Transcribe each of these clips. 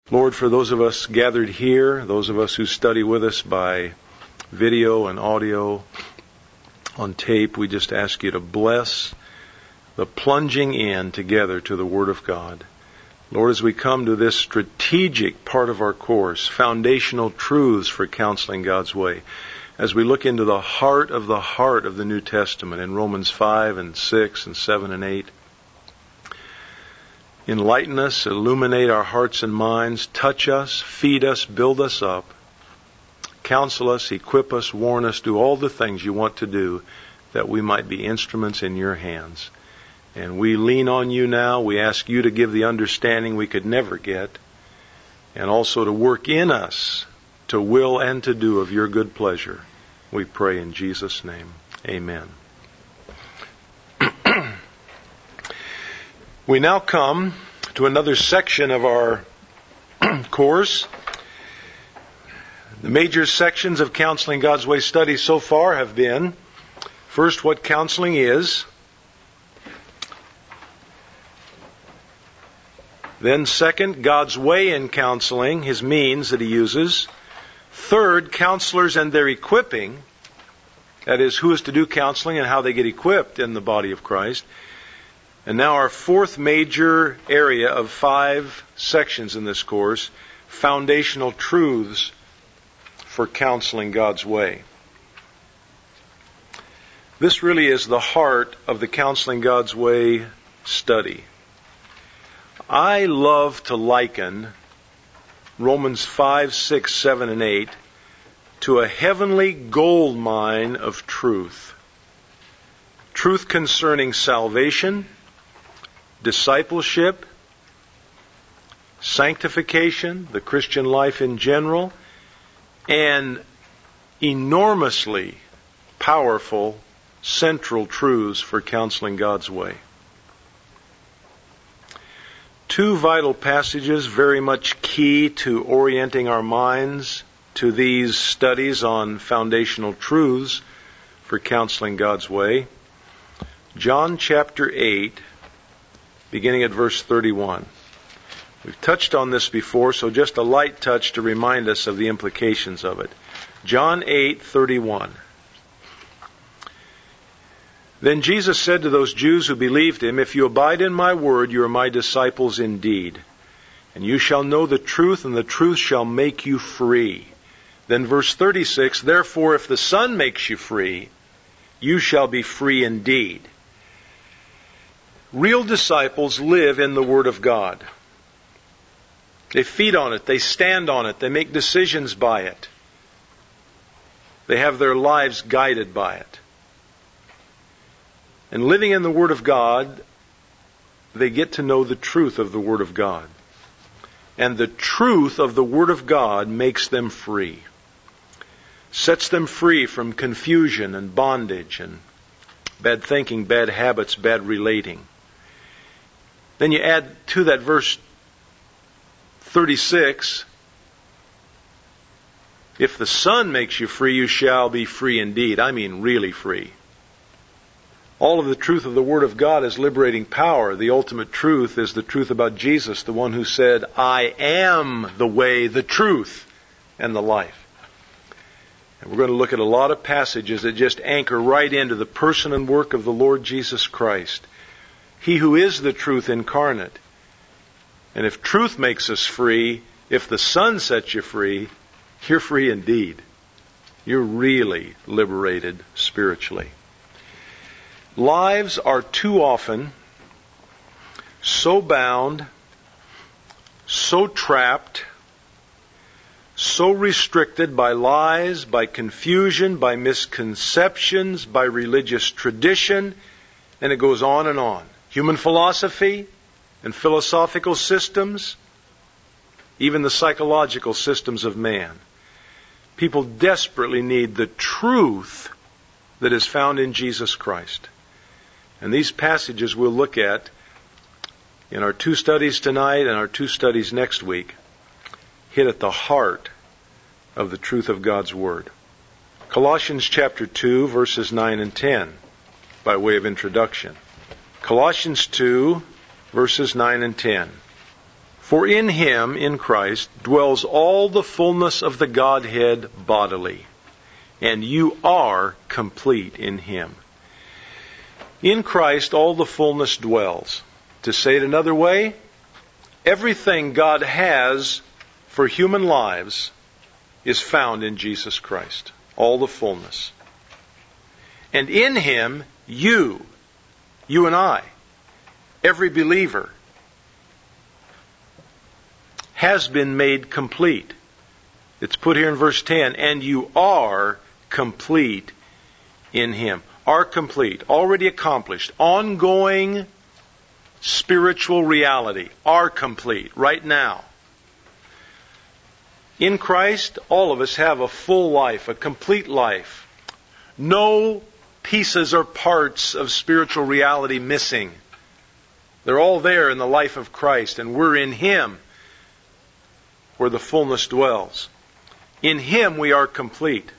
Lord, for those of us gathered here, those of us who study with us by video and audio on tape, we just ask you to bless the plunging in together to the Word of God. Lord, as we come to this strategic part of our course, foundational truths for counseling God's way, as we look into the heart of the New Testament in Romans 5 and 6 and 7 and 8, enlighten us, illuminate our hearts and minds, touch us, feed us, build us up, counsel us, equip us, warn us, do all the things you want to do that we might be instruments in your hands. And we lean on you now. We ask you to give the understanding we could never get, and also to work in us to will and to do of your good pleasure. We pray in Jesus' name. Amen. We now come to another section of our course. The major sections of Counseling God's Way study so far have been, first, what counseling is. Then second, God's way in counseling, His means that He uses. Third, counselors and their equipping. That is, who is to do counseling and how they get equipped in the body of Christ. And now our fourth major area of 5 sections in this course, foundational truths for counseling God's way. This really is the heart of the Counseling God's Way study. I love to liken Romans 5, 6, 7, and 8 to a heavenly gold mine of truth. Truth concerning salvation, discipleship, sanctification, the Christian life in general, and enormously powerful central truths for counseling God's way. 2 vital passages very much key to orienting our minds to these studies on foundational truths for counseling God's way. John chapter 8, beginning at verse 31. We've touched on this before, so just a light touch to remind us of the implications of it. John 8:31. Then Jesus said to those Jews who believed Him, "If you abide in my word, you are my disciples indeed. And you shall know the truth, and the truth shall make you free." Then verse 36, "Therefore, if the Son makes you free, you shall be free indeed." Real disciples live in the Word of God. They feed on it. They stand on it. They make decisions by it. They have their lives guided by it. And living in the Word of God, they get to know the truth of the Word of God. And the truth of the Word of God makes them free. Sets them free from confusion and bondage and bad thinking, bad habits, bad relating. Then you add to that verse 36, "If the Son makes you free, you shall be free indeed." I mean really free. All of the truth of the Word of God is liberating power. The ultimate truth is the truth about Jesus, the one who said, "I am the way, the truth, and the life." And we're going to look at a lot of passages that just anchor right into the person and work of the Lord Jesus Christ. He who is the truth incarnate. And if truth makes us free, if the Son sets you free, you're free indeed. You're really liberated spiritually. Lives are too often so bound, so trapped, so restricted by lies, by confusion, by misconceptions, by religious tradition, and it goes on and on. Human philosophy and philosophical systems, even the psychological systems of man. People desperately need the truth that is found in Jesus Christ. And these passages we'll look at in our 2 studies tonight and our 2 studies next week hit at the heart of the truth of God's Word. Colossians chapter 2, verses 9 and 10, by way of introduction. Colossians 2, verses 9 and 10. For in Him, in Christ, dwells all the fullness of the Godhead bodily, and you are complete in Him. In Christ all the fullness dwells. To say it another way, everything God has for human lives is found in Jesus Christ. All the fullness. And in Him, you and I, every believer, has been made complete. It's put here in verse 10, and you are complete in Him. Are complete, already accomplished, ongoing spiritual reality, are complete right now. In Christ, all of us have a full life, a complete life. No pieces or parts of spiritual reality missing. They're all there in the life of Christ, and we're in Him where the fullness dwells. In Him we are complete.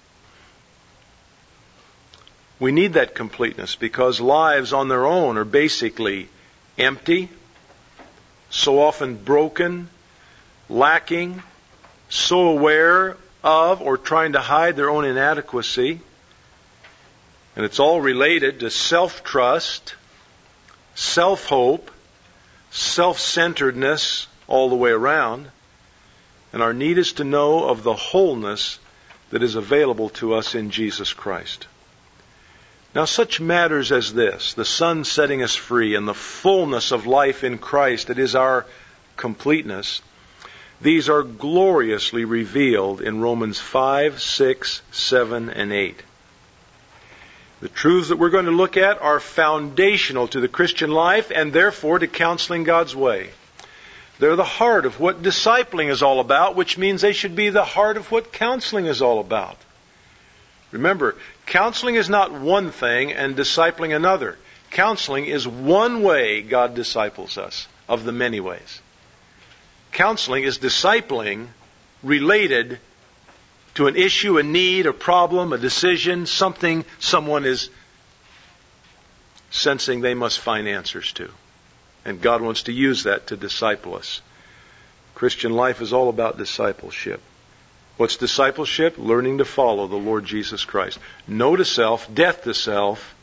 We need that completeness because lives on their own are basically empty, so often broken, lacking, so aware of or trying to hide their own inadequacy. And it's all related to self-trust, self-hope, self-centeredness all the way around. And our need is to know of the wholeness that is available to us in Jesus Christ. Now, such matters as this, the Son setting us free and the fullness of life in Christ that is our completeness, these are gloriously revealed in Romans 5, 6, 7, and 8. The truths that we're going to look at are foundational to the Christian life and therefore to counseling God's way. They're the heart of what discipling is all about, which means they should be the heart of what counseling is all about. Remember, counseling is not one thing and discipling another. Counseling is one way God disciples us, of the many ways. Counseling is discipling related to an issue, a need, a problem, a decision, something someone is sensing they must find answers to. And God wants to use that to disciple us. Christian life is all about discipleship. What's discipleship? Learning to follow the Lord Jesus Christ. No to self, death to self.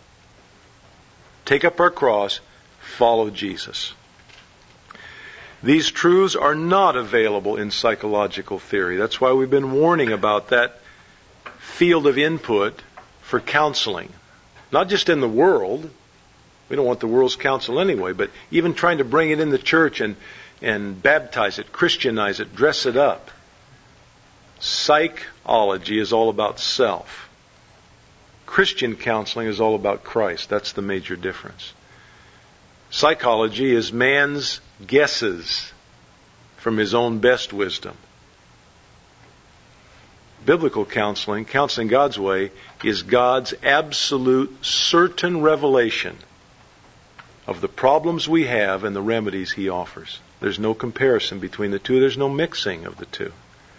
Take up our cross, follow Jesus. These truths are not available in psychological theory. That's why we've been warning about that field of input for counseling. Not just in the world. We don't want the world's counsel anyway, but even trying to bring it in the church and baptize it, Christianize it, dress it up. Psychology is all about self. Christian counseling is all about Christ. That's the major difference. Psychology is man's guesses from his own best wisdom. Biblical counseling, counseling God's way, is God's absolute, certain revelation of the problems we have and the remedies He offers. There's no comparison between the two. There's no mixing of the two.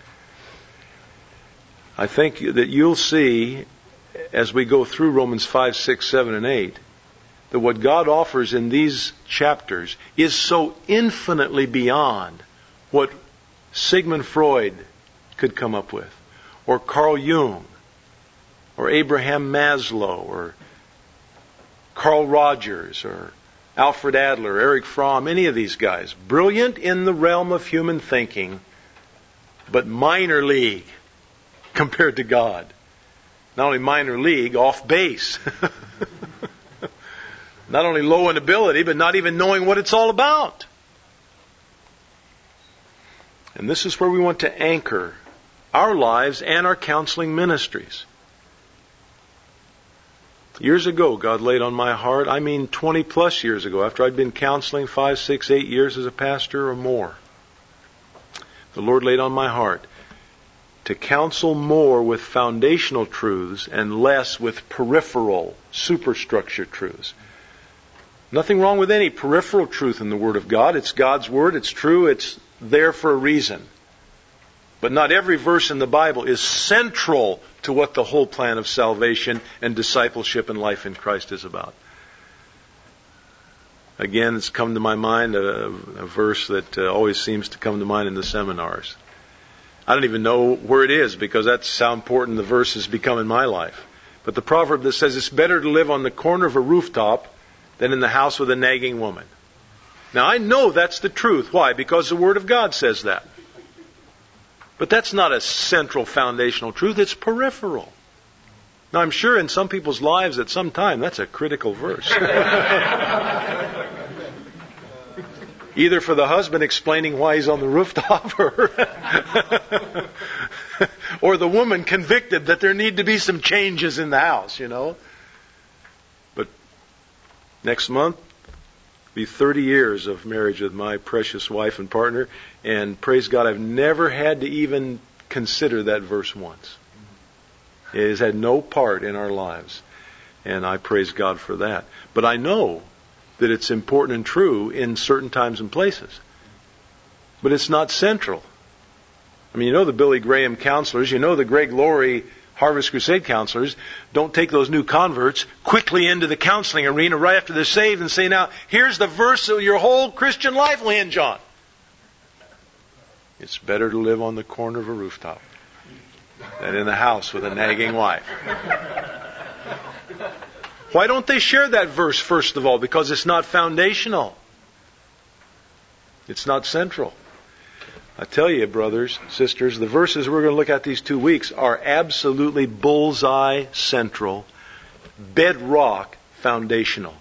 I think that you'll see, as we go through Romans 5, 6, 7, and 8, that what God offers in these chapters is so infinitely beyond what Sigmund Freud could come up with, or Carl Jung, or Abraham Maslow, or Carl Rogers, or Alfred Adler, Erich Fromm, any of these guys. Brilliant in the realm of human thinking, but minor league compared to God. Not only minor league, off base. Not only low in ability, but not even knowing what it's all about. And this is where we want to anchor our lives and our counseling ministries. Years ago, God laid on my heart, 20 plus years ago, after I'd been counseling 5, 6, 8 years as a pastor or more, the Lord laid on my heart to counsel more with foundational truths and less with peripheral, superstructure truths. Nothing wrong with any peripheral truth in the Word of God. It's God's Word. It's true. It's there for a reason. But not every verse in the Bible is central to what the whole plan of salvation and discipleship and life in Christ is about. Again, it's come to my mind a verse that always seems to come to mind in the seminars. I don't even know where it is because that's how important the verse has become in my life. But the proverb that says it's better to live on the corner of a rooftop than in the house with a nagging woman. Now I know that's the truth. Why? Because the Word of God says that. But that's not a central foundational truth. It's peripheral. Now I'm sure in some people's lives at some time that's a critical verse. Either for the husband explaining why he's on the rooftop or the woman convicted that there need to be some changes in the house, But next month, be 30 years of marriage with my precious wife and partner, and praise God, I've never had to even consider that verse once. It has had no part in our lives, and I praise God for that. But I know that it's important and true in certain times and places. But it's not central. I mean, the Billy Graham counselors, the Greg Laurie Harvest Crusade counselors don't take those new converts quickly into the counseling arena right after they're saved and say, now, here's the verse that your whole Christian life will hinge on. It's better to live on the corner of a rooftop than in the house with a nagging wife. Why don't they share that verse, first of all? Because it's not foundational. It's not central. I tell you, brothers, sisters, the verses we're going to look at these 2 weeks are absolutely bullseye central, bedrock foundational.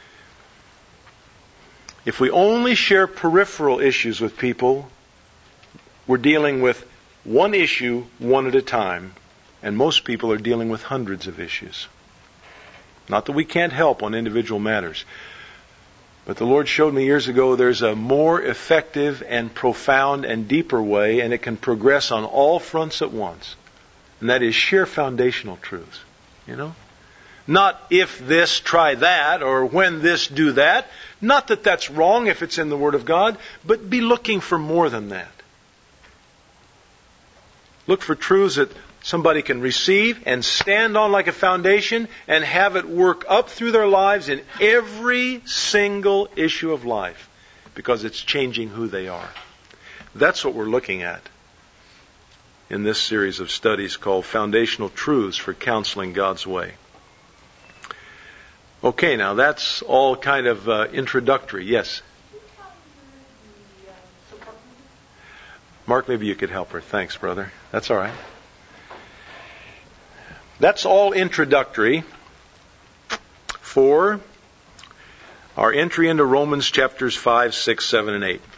If we only share peripheral issues with people, we're dealing with one issue, one at a time, and most people are dealing with hundreds of issues. Not that we can't help on individual matters. But the Lord showed me years ago there's a more effective and profound and deeper way, and it can progress on all fronts at once. And that is share foundational truths. Not if this, try that, or when this, do that. Not that that's wrong if it's in the Word of God, but be looking for more than that. Look for truths that somebody can receive and stand on like a foundation and have it work up through their lives in every single issue of life because it's changing who they are. That's what we're looking at in this series of studies called Foundational Truths for Counseling God's Way. Okay, now that's all kind of introductory. Yes? Mark, maybe you could help her. Thanks, brother. That's all right. That's all introductory for our entry into Romans chapters 5, 6, 7, and 8.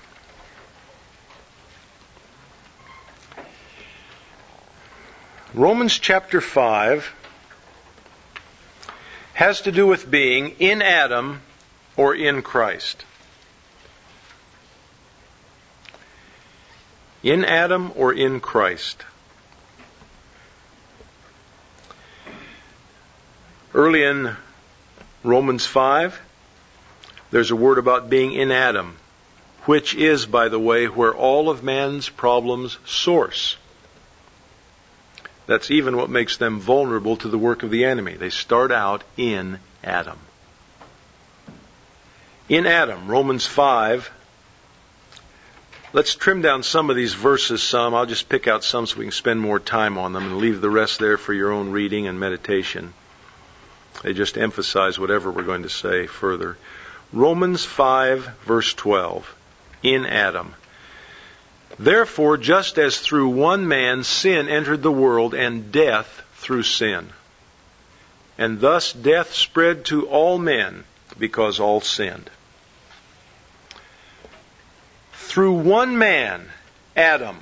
Romans chapter 5 has to do with being in Adam or in Christ. In Adam or in Christ. Early in Romans 5, there's a word about being in Adam, which is, by the way, where all of man's problems source. That's even what makes them vulnerable to the work of the enemy. They start out in Adam. In Adam, Romans 5. Let's trim down some of these verses some. I'll just pick out some so we can spend more time on them and leave the rest there for your own reading and meditation. They just emphasize whatever we're going to say further. Romans 5, verse 12. In Adam. Therefore, just as through one man sin entered the world, and death through sin. And thus death spread to all men, because all sinned. Through one man, Adam,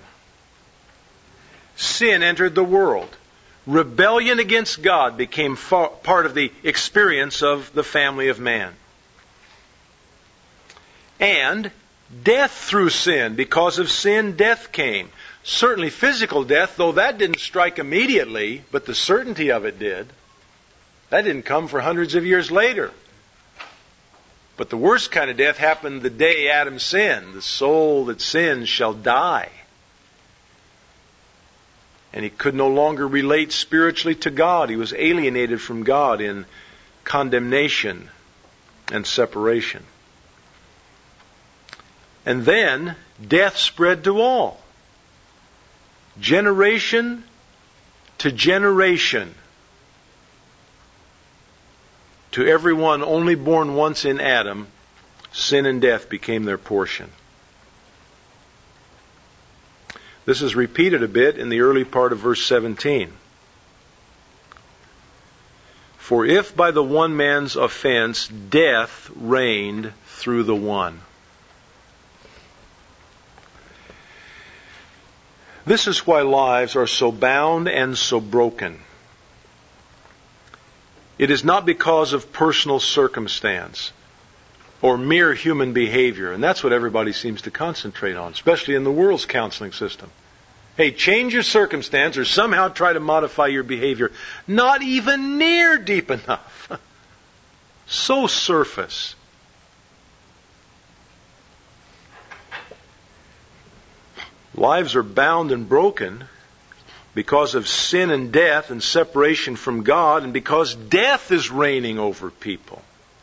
sin entered the world. Rebellion against God became part of the experience of the family of man. And death through sin. Because of sin, death came. Certainly physical death, though that didn't strike immediately, but the certainty of it did. That didn't come for hundreds of years later. But the worst kind of death happened the day Adam sinned. The soul that sins shall die. And he could no longer relate spiritually to God. He was alienated from God in condemnation and separation. And then death spread to all. Generation to generation. To everyone only born once in Adam, sin and death became their portion. This is repeated a bit in the early part of verse 17. For if by the one man's offense death reigned through the one. This is why lives are so bound and so broken. It is not because of personal circumstance or mere human behavior. And that's what everybody seems to concentrate on, especially in the world's counseling system. Hey, change your circumstance or somehow try to modify your behavior. Not even near deep enough. So surface. Lives are bound and broken because of sin and death and separation from God, and because death is reigning over people.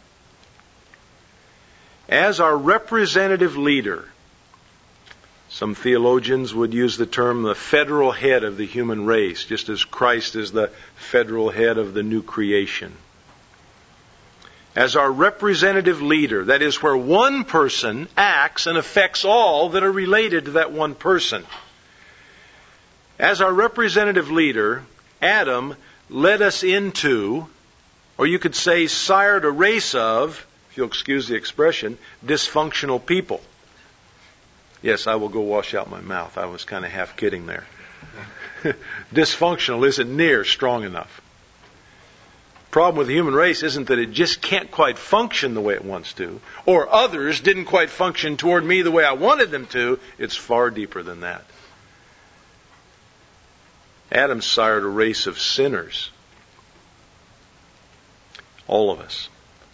As our representative leader, some theologians would use the term the federal head of the human race, just as Christ is the federal head of the new creation. As our representative leader, that is where one person acts and affects all that are related to that one person. As our representative leader, Adam led us into, or you could say sired a race of, if you'll excuse the expression, dysfunctional people. Yes, I will go wash out my mouth. I was kind of half kidding there. Dysfunctional isn't near strong enough. Problem with the human race isn't that it just can't quite function the way it wants to, or others didn't quite function toward me the way I wanted them to. It's far deeper than that. Adam sired a race of sinners. All of us.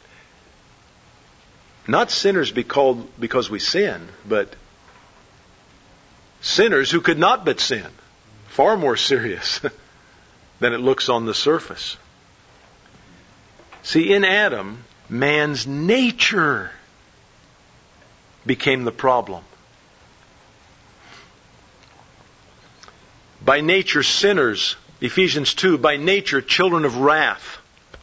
Not sinners because we sin, but sinners who could not but sin. Far more serious than it looks on the surface. See, in Adam, man's nature became the problem. By nature, sinners, Ephesians 2, by nature, children of wrath.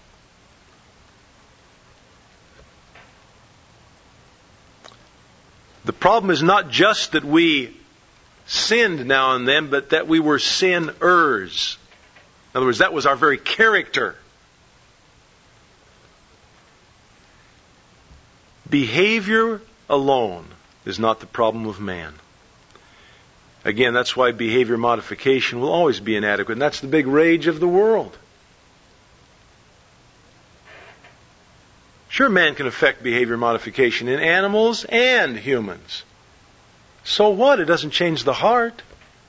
The problem is not just that we sinned now and then, but that we were sinners. In other words, that was our very character. Behavior alone is not the problem of man. Again, that's why behavior modification will always be inadequate. And that's the big rage of the world. Sure, man can affect behavior modification in animals and humans. So what? It doesn't change the heart.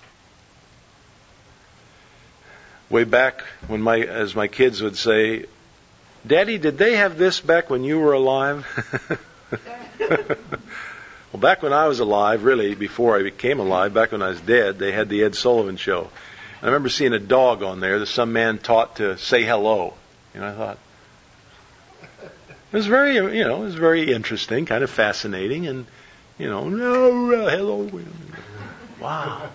Way back when as my kids would say, Daddy, did they have this back when you were alive? Well, back when I was alive, really, before I became alive, back when I was dead, they had the Ed Sullivan Show. And I remember seeing a dog on there that some man taught to say hello. And I thought, it was very interesting, kind of fascinating, and, no, hello. Wow.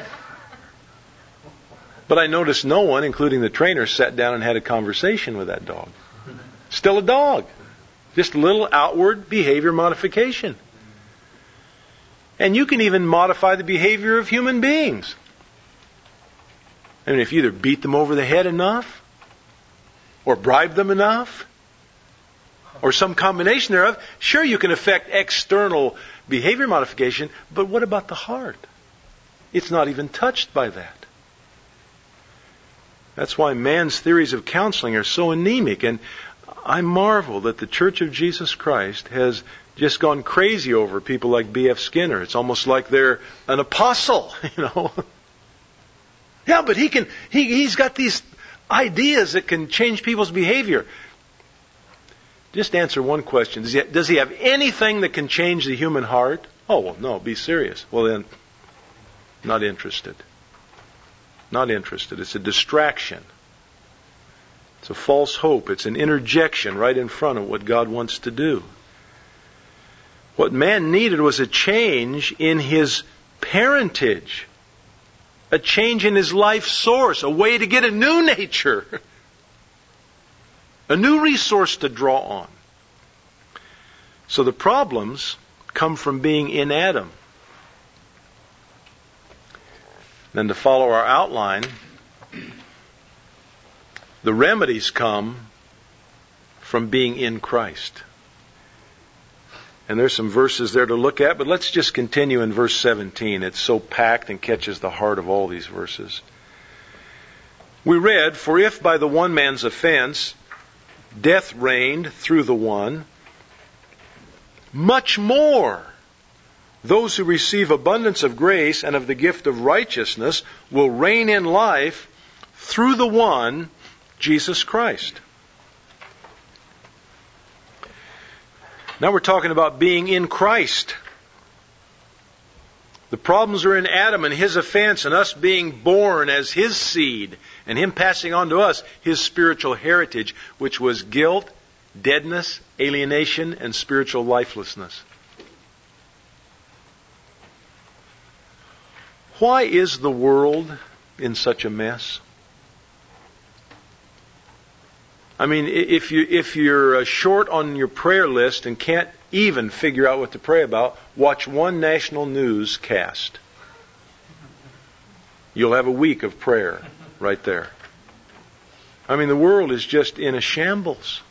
But I noticed no one, including the trainer, sat down and had a conversation with that dog. Still a dog. Just a little outward behavior modification. And you can even modify the behavior of human beings. I mean, if you either beat them over the head enough, or bribe them enough, or some combination thereof, sure, you can affect external behavior modification, but what about the heart? It's not even touched by that. That's why man's theories of counseling are so anemic, and I marvel that the Church of Jesus Christ has just gone crazy over people like B.F. Skinner. It's almost like they're an apostle, Yeah, but he's got these ideas that can change people's behavior. Just answer one question. Does he have anything that can change the human heart? Oh, well, no, be serious. Well, then, not interested. Not interested. It's a distraction. It's a false hope. It's an interjection right in front of what God wants to do. What man needed was a change in his parentage, a change in his life source, a way to get a new nature, a new resource to draw on. So the problems come from being in Adam. Then to follow our outline, the remedies come from being in Christ. And there's some verses there to look at, but let's just continue in verse 17. It's so packed and catches the heart of all these verses. We read, "For if by the one man's offense death reigned through the one, much more those who receive abundance of grace and of the gift of righteousness will reign in life through the one, Jesus Christ." Now we're talking about being in Christ. The problems are in Adam and his offense and us being born as his seed and him passing on to us his spiritual heritage, which was guilt, deadness, alienation, and spiritual lifelessness. Why is the world in such a mess? I mean, if you're short on your prayer list and can't even figure out what to pray about, watch one national newscast. You'll have a week of prayer right there. I mean, the world is just in a shambles.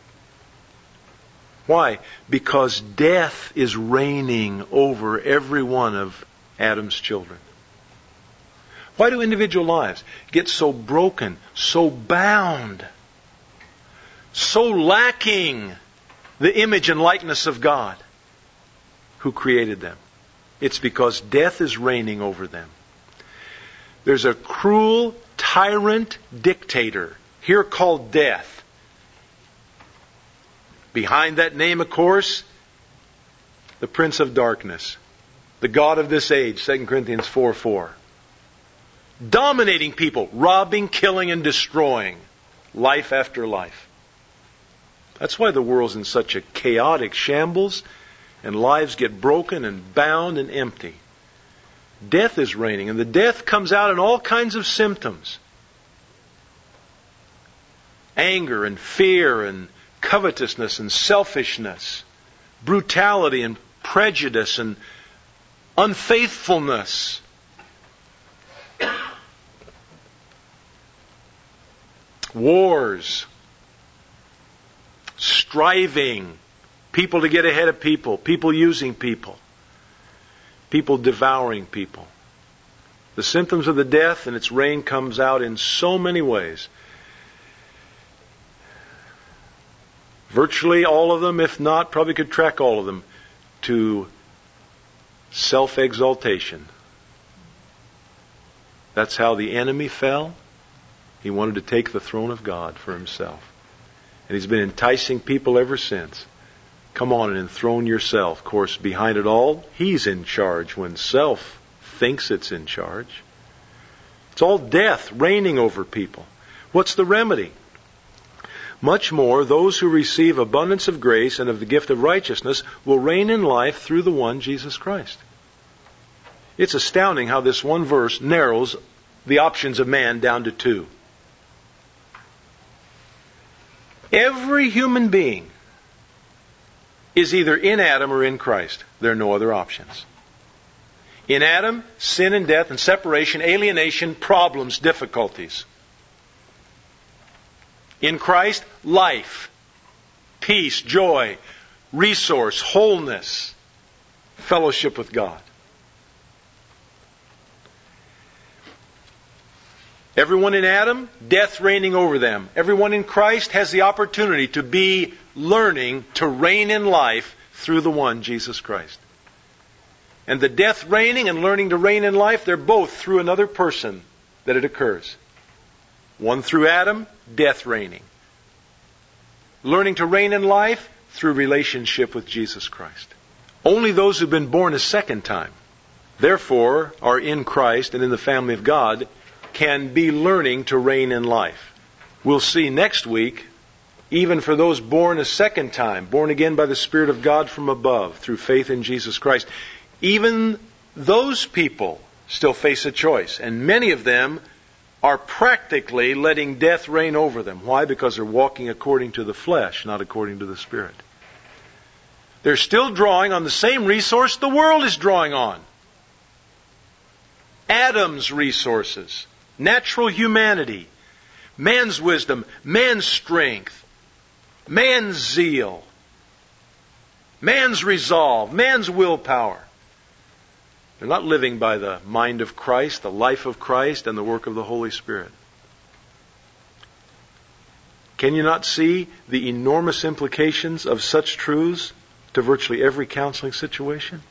Why? Because death is reigning over every one of Adam's children. Why do individual lives get so broken, so bound, so lacking the image and likeness of God who created them? It's because death is reigning over them. There's a cruel tyrant dictator here called death. Behind that name, of course, the Prince of Darkness, the God of this age, 2 Corinthians 4:4. Dominating people, robbing, killing, and destroying, life after life. That's why the world's in such a chaotic shambles, and lives get broken and bound and empty. Death is reigning, and the death comes out in all kinds of symptoms. Anger and fear and covetousness and selfishness, brutality and prejudice and unfaithfulness. Wars, striving, people to get ahead of people, people using people, people devouring people. The symptoms of the death and its reign comes out in so many ways. Virtually all of them, if not, probably could track all of them to self-exaltation. That's how the enemy fell. He wanted to take the throne of God for himself. And he's been enticing people ever since. Come on and enthrone yourself. Of course, behind it all, he's in charge when self thinks it's in charge. It's all death reigning over people. What's the remedy? Much more, those who receive abundance of grace and of the gift of righteousness will reign in life through the one, Jesus Christ. It's astounding how this one verse narrows the options of man down to two. Every human being is either in Adam or in Christ. There are no other options. In Adam, sin and death and separation, alienation, problems, difficulties. In Christ, life, peace, joy, resource, wholeness, fellowship with God. Everyone in Adam, death reigning over them. Everyone in Christ has the opportunity to be learning to reign in life through the one, Jesus Christ. And the death reigning and learning to reign in life, they're both through another person that it occurs. One through Adam, death reigning. Learning to reign in life through relationship with Jesus Christ. Only those who've been born a second time, therefore, are in Christ and in the family of God, can be learning to reign in life. We'll see next week even for those born a second time, born again by the Spirit of God from above, through faith in Jesus Christ, even those people still face a choice. And many of them are practically letting death reign over them. Why? Because they're walking according to the flesh, not according to the Spirit. They're still drawing on the same resource the world is drawing on. Adam's resources, natural humanity, man's wisdom, man's strength, man's zeal, man's resolve, man's willpower. They're not living by the mind of Christ, the life of Christ, and the work of the Holy Spirit. Can you not see the enormous implications of such truths to virtually every counseling situation?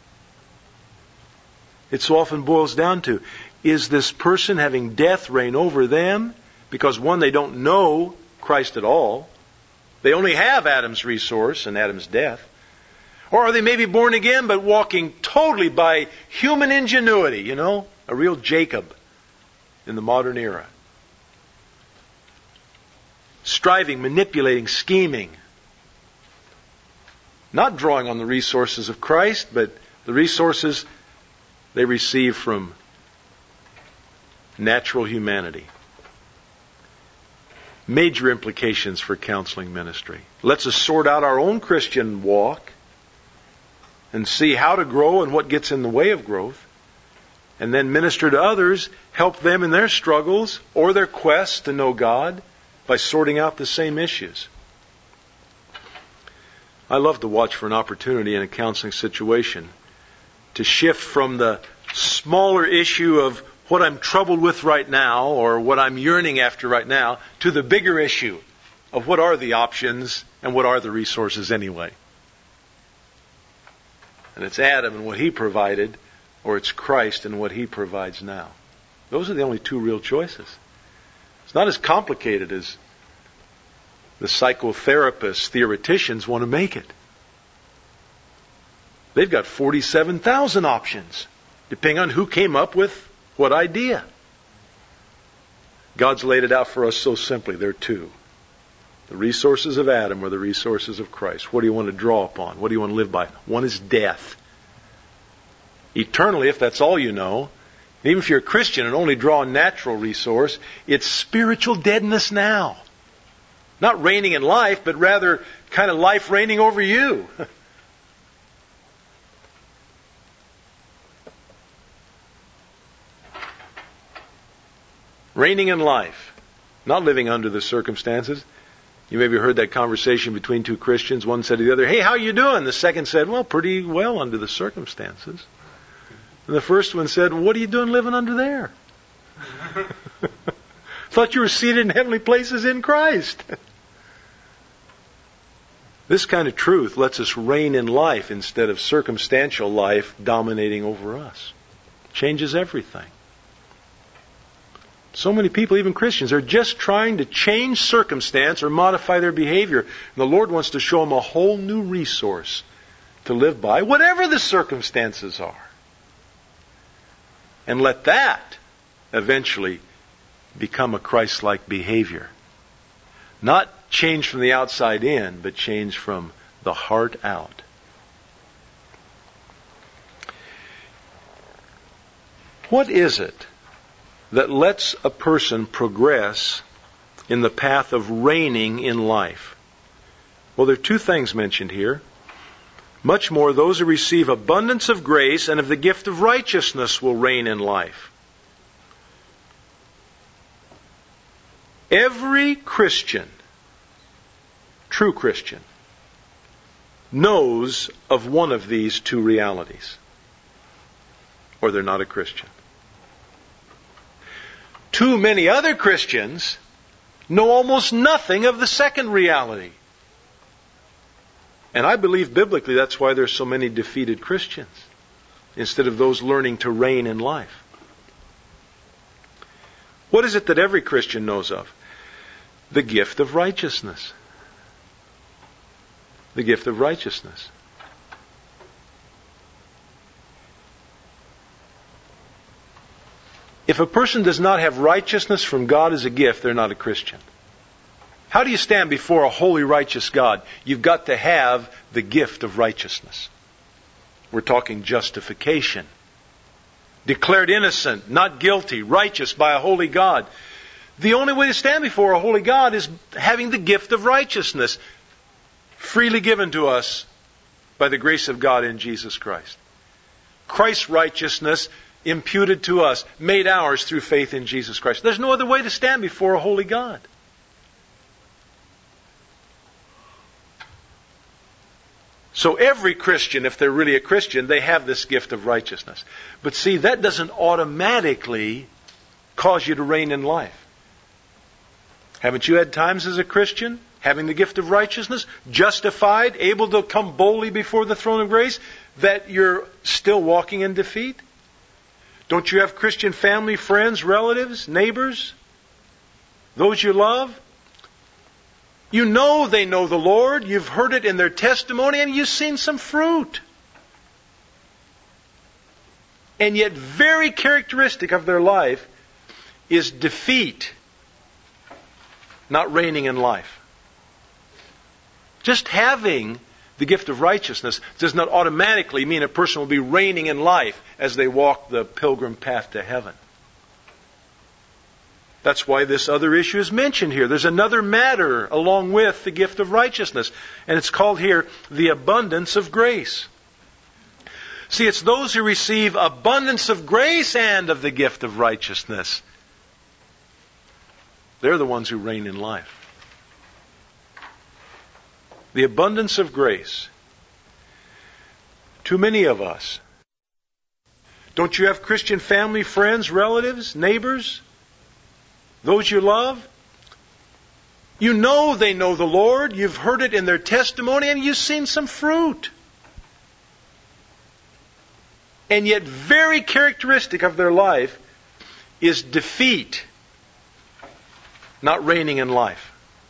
It so often boils down to, is this person having death reign over them because, one, they don't know Christ at all. They only have Adam's resource and Adam's death. Or are they maybe born again but walking totally by human ingenuity, a real Jacob in the modern era. Striving, manipulating, scheming. Not drawing on the resources of Christ, but the resources they receive from natural humanity. Major implications for counseling ministry. Lets us sort out our own Christian walk and see how to grow and what gets in the way of growth. And then minister to others, help them in their struggles or their quest to know God by sorting out the same issues. I love to watch for an opportunity in a counseling situation to shift from the smaller issue of what I'm troubled with right now or what I'm yearning after right now to the bigger issue of what are the options and what are the resources anyway. And it's Adam and what he provided, or it's Christ and what he provides now. Those are the only two real choices. It's not as complicated as the psychotherapists, theoreticians want to make it. They've got 47,000 options, depending on who came up with what idea. God's laid it out for us so simply. There are two. The resources of Adam or the resources of Christ. What do you want to draw upon? What do you want to live by? One is death. Eternally, if that's all you know, even if you're a Christian and only draw a natural resource, it's spiritual deadness now. Not reigning in life, but rather kind of life reigning over you. Reigning in life, not living under the circumstances. You maybe heard that conversation between two Christians. One said to the other, "Hey, how you doing?" The second said, "Well, pretty well under the circumstances." And the first one said, "What are you doing living under there?" "Thought you were seated in heavenly places in Christ." This kind of truth lets us reign in life instead of circumstantial life dominating over us. Changes everything. So many people, even Christians, are just trying to change circumstance or modify their behavior. And the Lord wants to show them a whole new resource to live by, whatever the circumstances are. And let that eventually become a Christ-like behavior. Not change from the outside in, but change from the heart out. What is it that lets a person progress in the path of reigning in life? Well, there are two things mentioned here. Much more, those who receive abundance of grace and of the gift of righteousness will reign in life. Every Christian, true Christian, knows of one of these two realities, or they're not a Christian. Too many other Christians know almost nothing of the second reality. And I believe biblically that's why there's so many defeated Christians, instead of those learning to reign in life. What is it that every Christian knows of? The gift of righteousness. The gift of righteousness. If a person does not have righteousness from God as a gift, they're not a Christian. How do you stand before a holy, righteous God? You've got to have the gift of righteousness. We're talking justification. Declared innocent, not guilty, righteous by a holy God. The only way to stand before a holy God is having the gift of righteousness freely given to us by the grace of God in Jesus Christ. Christ's righteousness imputed to us, made ours through faith in Jesus Christ. There's no other way to stand before a holy God. So every Christian, if they're really a Christian, they have this gift of righteousness. But see, that doesn't automatically cause you to reign in life. Haven't you had times as a Christian, having the gift of righteousness, justified, able to come boldly before the throne of grace, that you're still walking in defeat? Don't you have Christian family, friends, relatives, neighbors, those you love? You know they know the Lord, you've heard it in their testimony, and you've seen some fruit. And yet very characteristic of their life is defeat, not reigning in life. Just having the gift of righteousness does not automatically mean a person will be reigning in life as they walk the pilgrim path to heaven. That's why this other issue is mentioned here. There's another matter along with the gift of righteousness, and it's called here the abundance of grace. See, it's those who receive abundance of grace and of the gift of righteousness. They're the ones who reign in life. The abundance of grace. Too many of us. Don't you have Christian family, friends, relatives, neighbors, those you love? You know they know the Lord, you've heard it in their testimony, and you've seen some fruit. And yet very characteristic of their life is defeat, not reigning in life.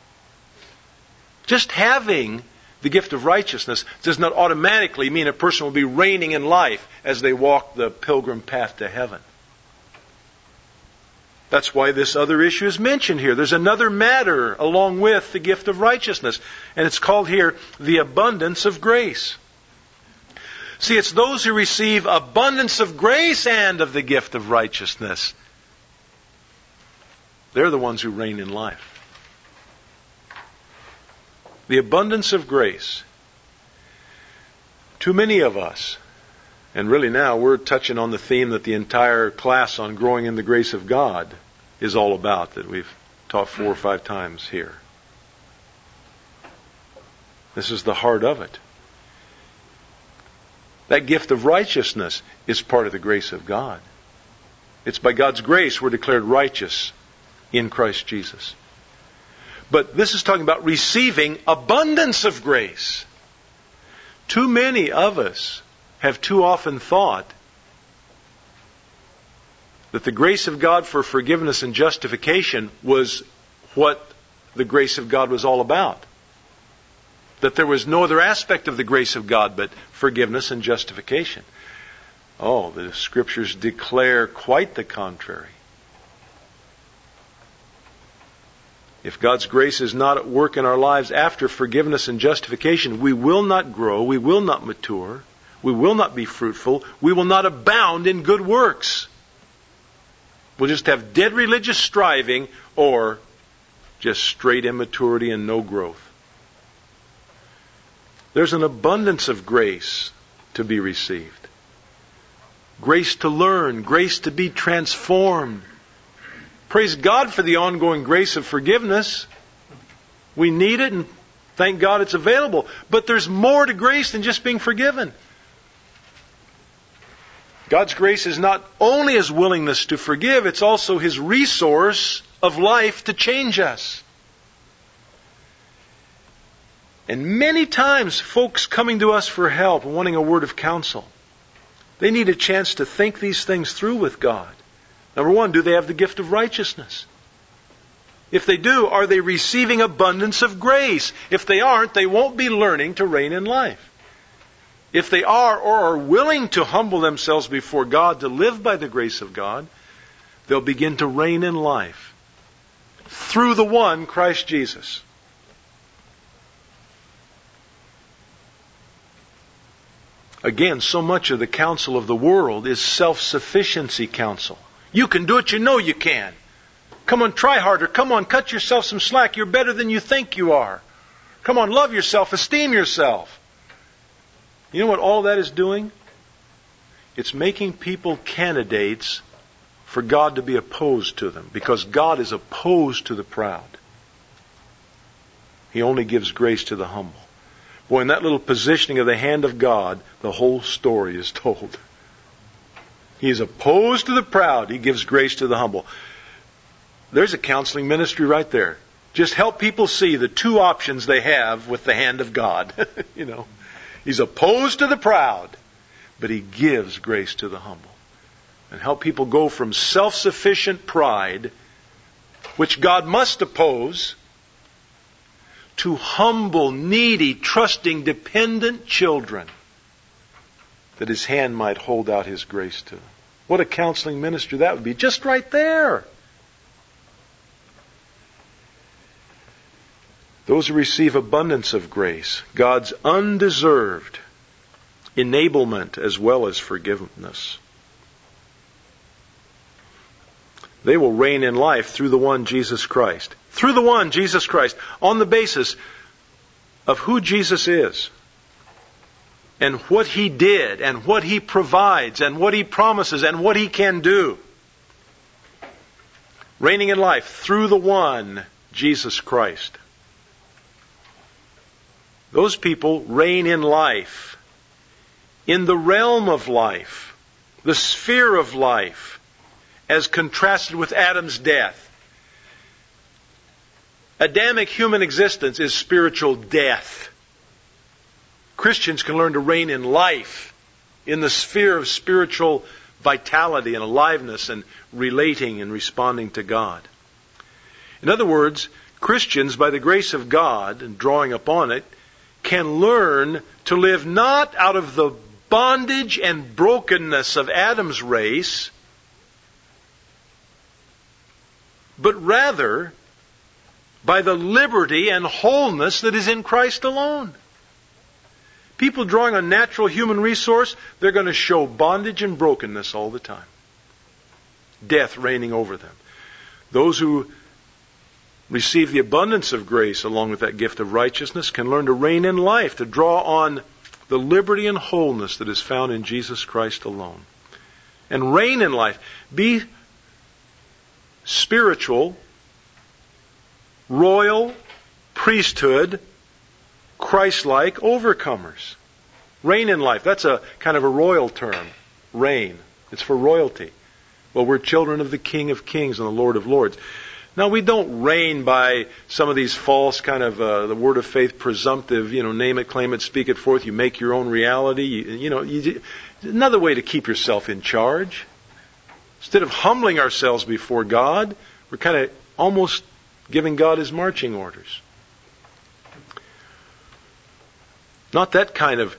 Just having the gift of righteousness does not automatically mean a person will be reigning in life as they walk the pilgrim path to heaven. That's why this other issue is mentioned here. There's another matter along with the gift of righteousness, and it's called here the abundance of grace. See, it's those who receive abundance of grace and of the gift of righteousness. They're the ones who reign in life. The abundance of grace. Too many of us, and really now we're touching on the theme that the entire class on growing in the grace of God is all about, that we've taught 4 or 5 times here. This is the heart of it. That gift of righteousness is part of the grace of God. It's by God's grace we're declared righteous in Christ Jesus. But this is talking about receiving abundance of grace. Too many of us have too often thought that the grace of God for forgiveness and justification was what the grace of God was all about. That there was no other aspect of the grace of God but forgiveness and justification. Oh, the Scriptures declare quite the contrary. If God's grace is not at work in our lives after forgiveness and justification, we will not grow, we will not mature, we will not be fruitful, we will not abound in good works. We'll just have dead religious striving or just straight immaturity and no growth. There's an abundance of grace to be received. Grace to learn, grace to be transformed. Praise God for the ongoing grace of forgiveness. We need it, and thank God it's available. But there's more to grace than just being forgiven. God's grace is not only His willingness to forgive, it's also His resource of life to change us. And many times, folks coming to us for help and wanting a word of counsel, they need a chance to think these things through with God. Number one, do they have the gift of righteousness? If they do, are they receiving abundance of grace? If they aren't, they won't be learning to reign in life. If they are or are willing to humble themselves before God to live by the grace of God, they'll begin to reign in life through the one, Christ Jesus. Again, so much of the counsel of the world is self-sufficiency counsel. You can do it, you know you can. Come on, try harder. Come on, cut yourself some slack. You're better than you think you are. Come on, love yourself, esteem yourself. You know what all that is doing? It's making people candidates for God to be opposed to them, because God is opposed to the proud. He only gives grace to the humble. Boy, in that little positioning of the hand of God, the whole story is told. He is opposed to the proud. He gives grace to the humble. There's a counseling ministry right there. Just help people see the two options they have with the hand of God. You know, He's opposed to the proud, but He gives grace to the humble. And help people go from self-sufficient pride, which God must oppose, to humble, needy, trusting, dependent children that His hand might hold out His grace to them. What a counseling ministry that would be, just right there. Those who receive abundance of grace, God's undeserved enablement as well as forgiveness, they will reign in life through the one Jesus Christ. Through the one Jesus Christ, on the basis of who Jesus is, and what He did, and what He provides, and what He promises, and what He can do. Reigning in life through the one Jesus Christ. Those people reign in life, in the realm of life, the sphere of life, as contrasted with Adam's death. Adamic human existence is spiritual death. Christians can learn to reign in life, in the sphere of spiritual vitality and aliveness and relating and responding to God. In other words, Christians, by the grace of God and drawing upon it, can learn to live not out of the bondage and brokenness of Adam's race, but rather by the liberty and wholeness that is in Christ alone. People drawing on natural human resource, they're going to show bondage and brokenness all the time. Death reigning over them. Those who receive the abundance of grace along with that gift of righteousness can learn to reign in life, to draw on the liberty and wholeness that is found in Jesus Christ alone. And reign in life. Be spiritual, royal, priesthood, Christ-like overcomers. Reign in life. That's a kind of a royal term. Reign. It's for royalty. Well, we're children of the King of Kings and the Lord of Lords. Now, we don't reign by some of these false kind of the word of faith presumptive, name it, claim it, speak it forth. You make your own reality. Another way to keep yourself in charge. Instead of humbling ourselves before God, we're kind of almost giving God His marching orders. Not that kind of,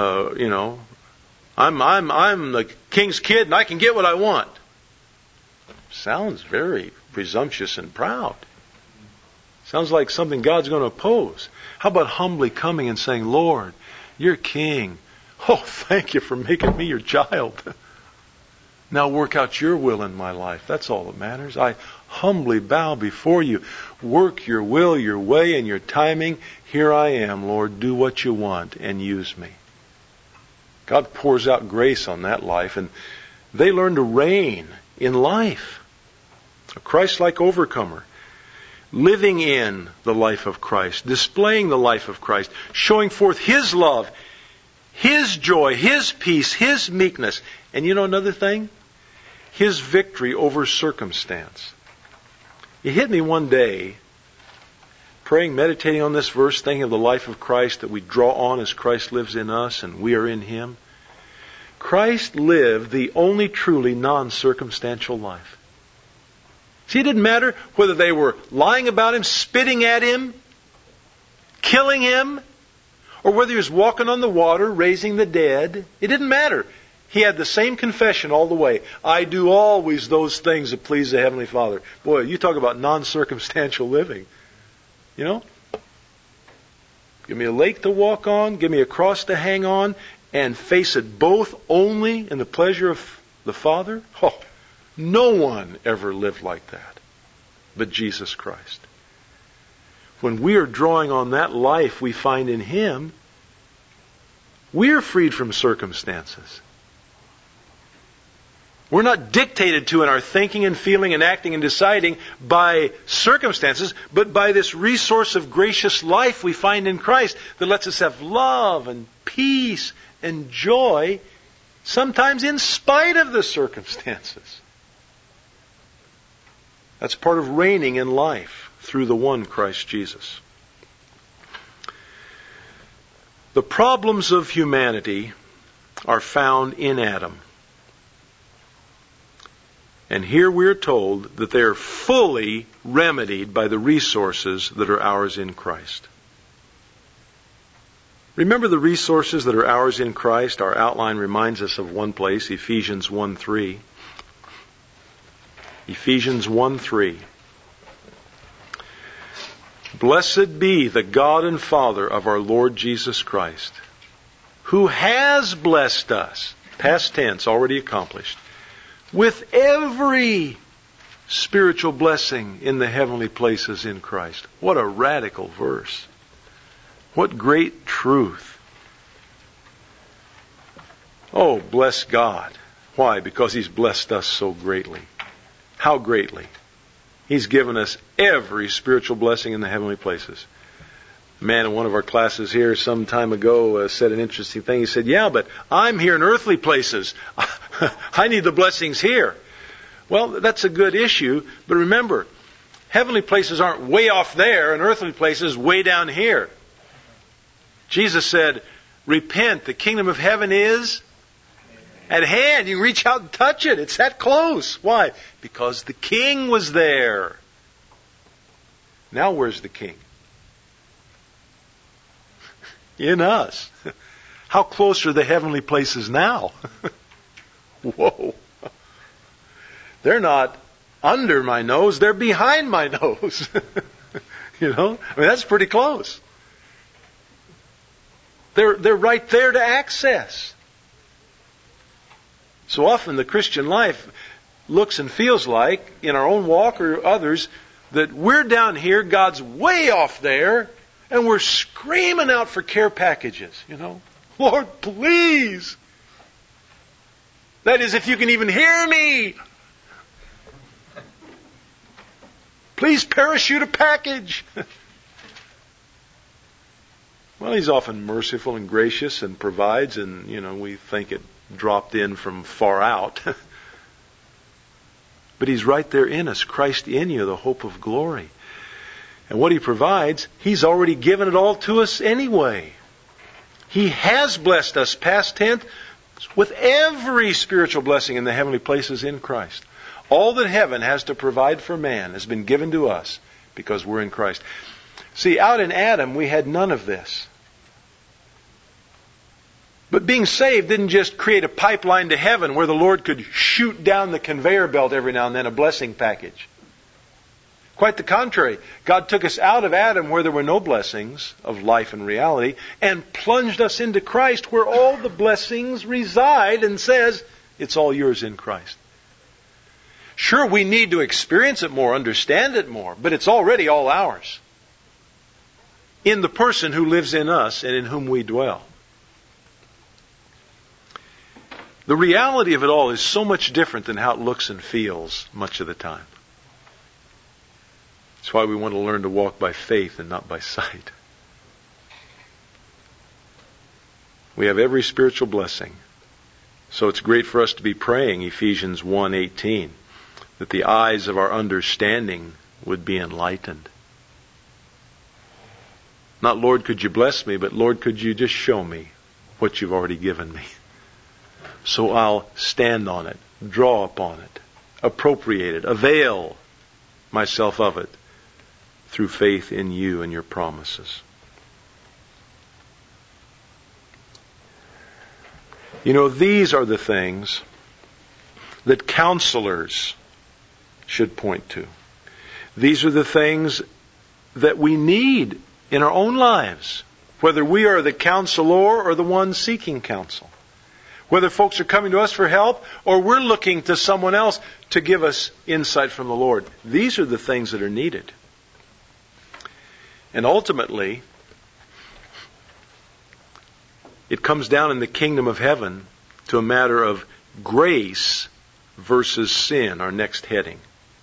I'm the king's kid and I can get what I want. Sounds very presumptuous and proud. Sounds like something God's going to oppose. How about humbly coming and saying, Lord, you're king. Oh, thank you for making me your child. Now work out your will in my life. That's all that matters. I humbly bow before you. Work your will, your way, and your timing. Here I am, Lord. Do what you want and use me. God pours out grace on that life, and they learn to reign in life. A Christ-like overcomer. Living in the life of Christ. Displaying the life of Christ. Showing forth His love, His joy, His peace, His meekness. And another thing? His victory over circumstance. It hit me one day, praying, meditating on this verse, thinking of the life of Christ that we draw on as Christ lives in us and we are in Him. Christ lived the only truly non-circumstantial life. See, it didn't matter whether they were lying about Him, spitting at Him, killing Him, or whether He was walking on the water, raising the dead. It didn't matter. He had the same confession all the way. I do always those things that please the Heavenly Father. Boy, you talk about non-circumstantial living. Give me a lake to walk on, give me a cross to hang on, and face it both only in the pleasure of the Father? Oh, no one ever lived like that but Jesus Christ. When we are drawing on that life we find in Him, we are freed from circumstances. We're not dictated to in our thinking and feeling and acting and deciding by circumstances, but by this resource of gracious life we find in Christ that lets us have love and peace and joy, sometimes in spite of the circumstances. That's part of reigning in life through the one Christ Jesus. The problems of humanity are found in Adam. And here we are told that they are fully remedied by the resources that are ours in Christ. Remember the resources that are ours in Christ? Our outline reminds us of one place, Ephesians 1:3. Ephesians 1:3. Blessed be the God and Father of our Lord Jesus Christ, who has blessed us, past tense, already accomplished, with every spiritual blessing in the heavenly places in Christ. What a radical verse. What great truth. Oh, bless God. Why? Because He's blessed us so greatly. How greatly? He's given us every spiritual blessing in the heavenly places. A man in one of our classes here some time ago said an interesting thing. He said, yeah, but I'm here in earthly places. I need the blessings here. Well, that's a good issue, but remember, heavenly places aren't way off there and earthly places way down here. Jesus said, repent, the kingdom of heaven is at hand. You can reach out and touch it. It's that close. Why? Because the King was there. Now where's the King? In us. How close are the heavenly places now? Whoa. They're not under my nose, they're behind my nose. You know? I mean, that's pretty close. They're right there to access. So often the Christian life looks and feels like, in our own walk or others, that we're down here, God's way off there, and we're screaming out for care packages, you know. Lord, please. That is, if you can even hear me. Please parachute a package. Well, He's often merciful and gracious and provides, and, you know, we think it dropped in from far out. But He's right there in us, Christ in you, the hope of glory. And what He provides, He's already given it all to us anyway. He has blessed us, past tense, with every spiritual blessing in the heavenly places in Christ. All that heaven has to provide for man has been given to us because we're in Christ. See, out in Adam, we had none of this. But being saved didn't just create a pipeline to heaven where the Lord could shoot down the conveyor belt every now and then, a blessing package. Quite the contrary. God took us out of Adam where there were no blessings of life and reality and plunged us into Christ where all the blessings reside and says, it's all yours in Christ. Sure, we need to experience it more, understand it more, but it's already all ours. In the person who lives in us and in whom we dwell. The reality of it all is so much different than how it looks and feels much of the time. That's why we want to learn to walk by faith and not by sight. We have every spiritual blessing. So it's great for us to be praying, Ephesians 1:18, that the eyes of our understanding would be enlightened. Not, Lord, could you bless me, but Lord, could you just show me what you've already given me? So I'll stand on it, draw upon it, appropriate it, avail myself of it through faith in you and your promises. You know, these are the things that counselors should point to. These are the things that we need in our own lives Whether we are the counselor or the one seeking counsel. Whether folks are coming to us for help or we're looking to someone else to give us insight from the Lord. These are the things that are needed. And ultimately, it comes down in the kingdom of heaven to a matter of grace versus sin, our next heading.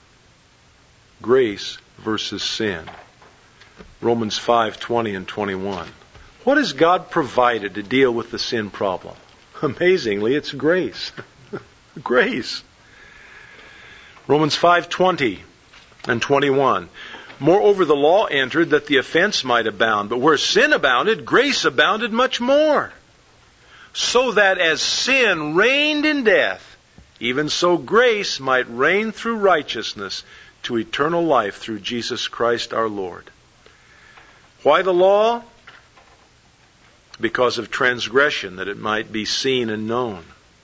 Grace versus sin. Romans 5:20 and 21. What has God provided to deal with the sin problem? Amazingly, it's grace. Grace. Romans 5:20 and 21. Moreover, the law entered that the offense might abound, but where sin abounded, grace abounded much more. So that as sin reigned in death, even so grace might reign through righteousness to eternal life through Jesus Christ our Lord. Why the law? Because of transgression, that it might be seen and known.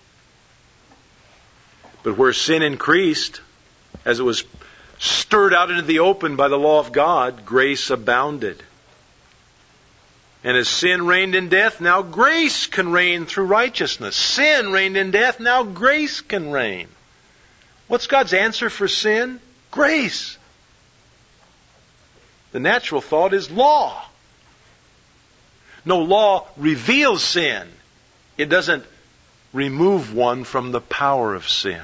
But where sin increased, as it was stirred out into the open by the law of God, grace abounded. And as sin reigned in death, now grace can reign through righteousness. Sin reigned in death, now grace can reign. What's God's answer for sin? Grace. The natural thought is law. No, law reveals sin. It doesn't remove one from the power of sin.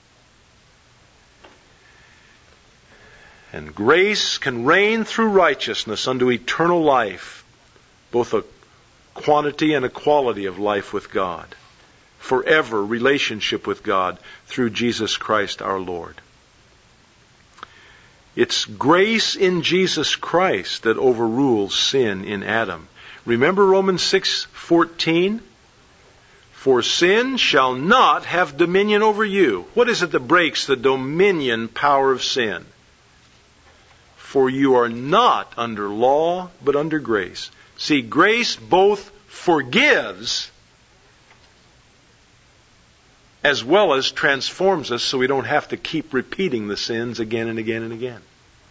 And grace can reign through righteousness unto eternal life, both a quantity and a quality of life with God. Forever relationship with God through Jesus Christ our Lord. It's grace in Jesus Christ that overrules sin in Adam. Remember Romans 6:14? For sin shall not have dominion over you. What is it that breaks the dominion power of sin? For you are not under law, but under grace. See, grace both forgives as well as transforms us so we don't have to keep repeating the sins again and again and again.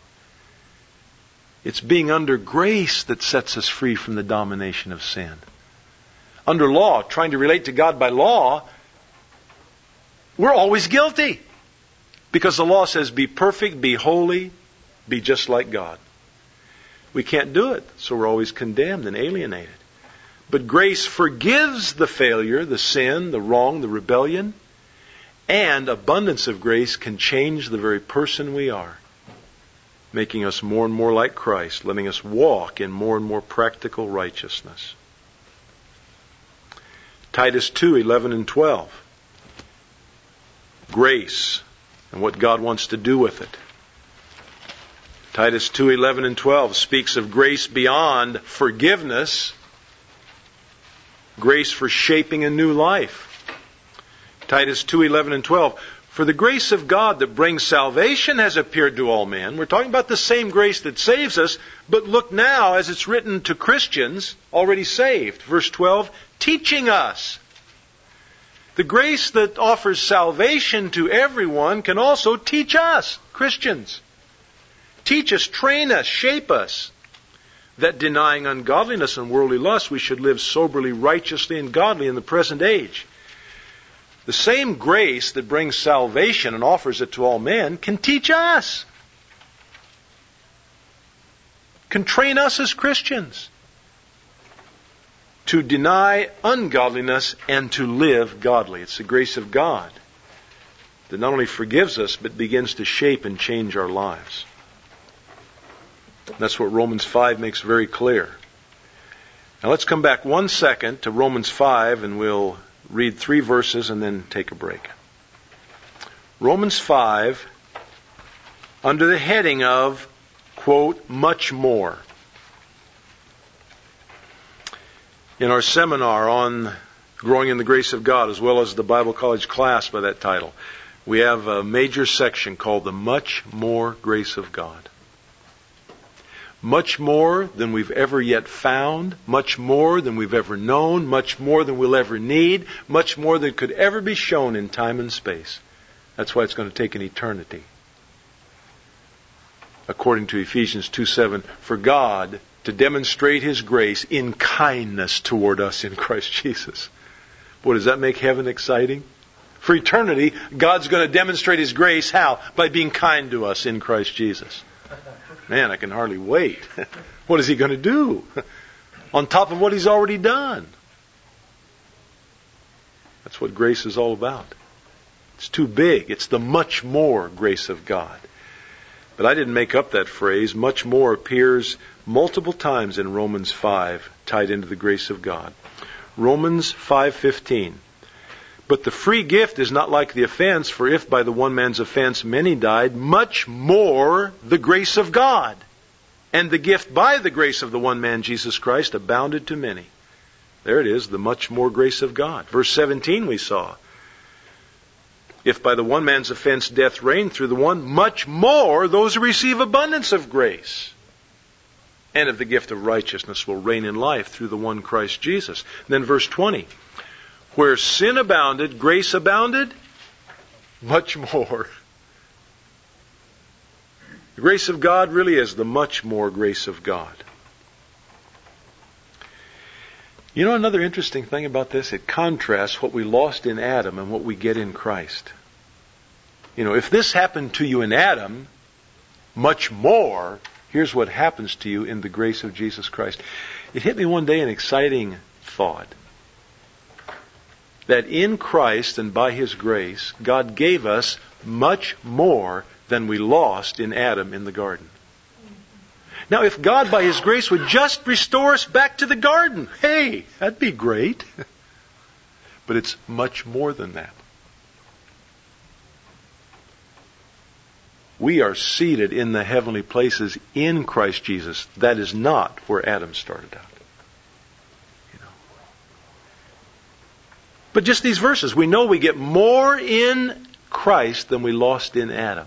It's being under grace that sets us free from the domination of sin. Under law, trying to relate to God by law, we're always guilty. Because the law says, be perfect, be holy, be just like God. We can't do it, so we're always condemned and alienated. But grace forgives the failure, the sin, the wrong, the rebellion, and abundance of grace can change the very person we are, making us more and more like Christ, letting us walk in more and more practical righteousness. Titus 2:11 and 12. Grace and what God wants to do with it. Titus 2:11 and 12 speaks of grace beyond forgiveness, grace for shaping a new life. Titus 2:11 and 12. For the grace of God that brings salvation has appeared to all men. We're talking about the same grace that saves us, but look now as it's written to Christians already saved. Verse 12, teaching us. The grace that offers salvation to everyone can also teach us, Christians. Teach us, train us, shape us, that denying ungodliness and worldly lust, we should live soberly, righteously, and godly in the present age. The same grace that brings salvation and offers it to all men can teach us, can train us as Christians to deny ungodliness and to live godly. It's the grace of God that not only forgives us, but begins to shape and change our lives. That's what Romans 5 makes very clear. Now let's come back 1 second to Romans 5 and we'll read 3 verses and then take a break. Romans 5, under the heading of, quote, much more. In our seminar on growing in the grace of God, as well as the Bible College class by that title, we have a major section called the Much More Grace of God. Much more than we've ever yet found, much more than we've ever known, much more than we'll ever need, much more than could ever be shown in time and space. That's why it's going to take an eternity. According to Ephesians 2:7, for God to demonstrate His grace in kindness toward us in Christ Jesus. Boy, does that make heaven exciting? For eternity, God's going to demonstrate His grace. How? By being kind to us in Christ Jesus. Man, I can hardly wait. What is He going to do? On top of what He's already done. That's what grace is all about. It's too big. It's the much more grace of God. But I didn't make up that phrase. Much more appears multiple times in Romans 5, tied into the grace of God. Romans 5:15. But the free gift is not like the offense, for if by the one man's offense many died, much more the grace of God and the gift by the grace of the one man, Jesus Christ, abounded to many. There it is, the much more grace of God. Verse 17 we saw. If by the one man's offense death reigned through the one, much more those who receive abundance of grace and of the gift of righteousness will reign in life through the one Christ Jesus. And then verse 20. Where sin abounded, grace abounded much more. The grace of God really is the much more grace of God. You know another interesting thing about this? It contrasts what we lost in Adam and what we get in Christ. You know, if this happened to you in Adam, much more, here's what happens to you in the grace of Jesus Christ. It hit me one day, an exciting thought. That in Christ and by His grace, God gave us much more than we lost in Adam in the garden. Now, if God by His grace would just restore us back to the garden, hey, that'd be great. But it's much more than that. We are seated in the heavenly places in Christ Jesus. That is not where Adam started out. But just these verses, we know we get more in Christ than we lost in Adam.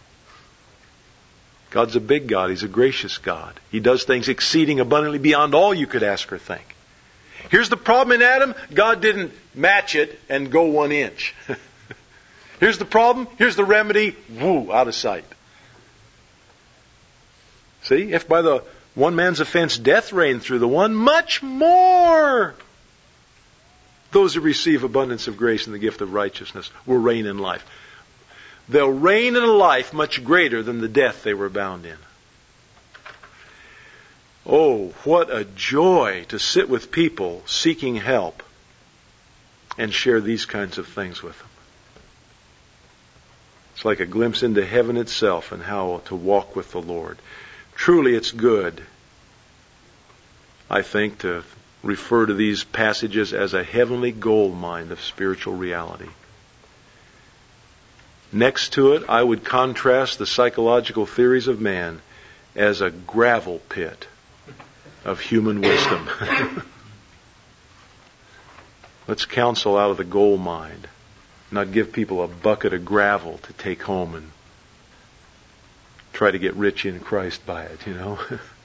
God's a big God. He's a gracious God. He does things exceeding abundantly beyond all you could ask or think. Here's the problem in Adam. God didn't match it and go 1 inch. Here's the problem. Here's the remedy. Woo, out of sight. See, if by the one man's offense death reigned through the one, much more those who receive abundance of grace and the gift of righteousness will reign in life. They'll reign in a life much greater than the death they were bound in. Oh, what a joy to sit with people seeking help and share these kinds of things with them. It's like a glimpse into heaven itself and how to walk with the Lord. Truly it's good, I think, to refer to these passages as a heavenly gold mine of spiritual reality. Next to it, I would contrast the psychological theories of man as a gravel pit of human wisdom. Let's counsel out of the gold mine, not give people a bucket of gravel to take home and try to get rich in Christ by it, you know.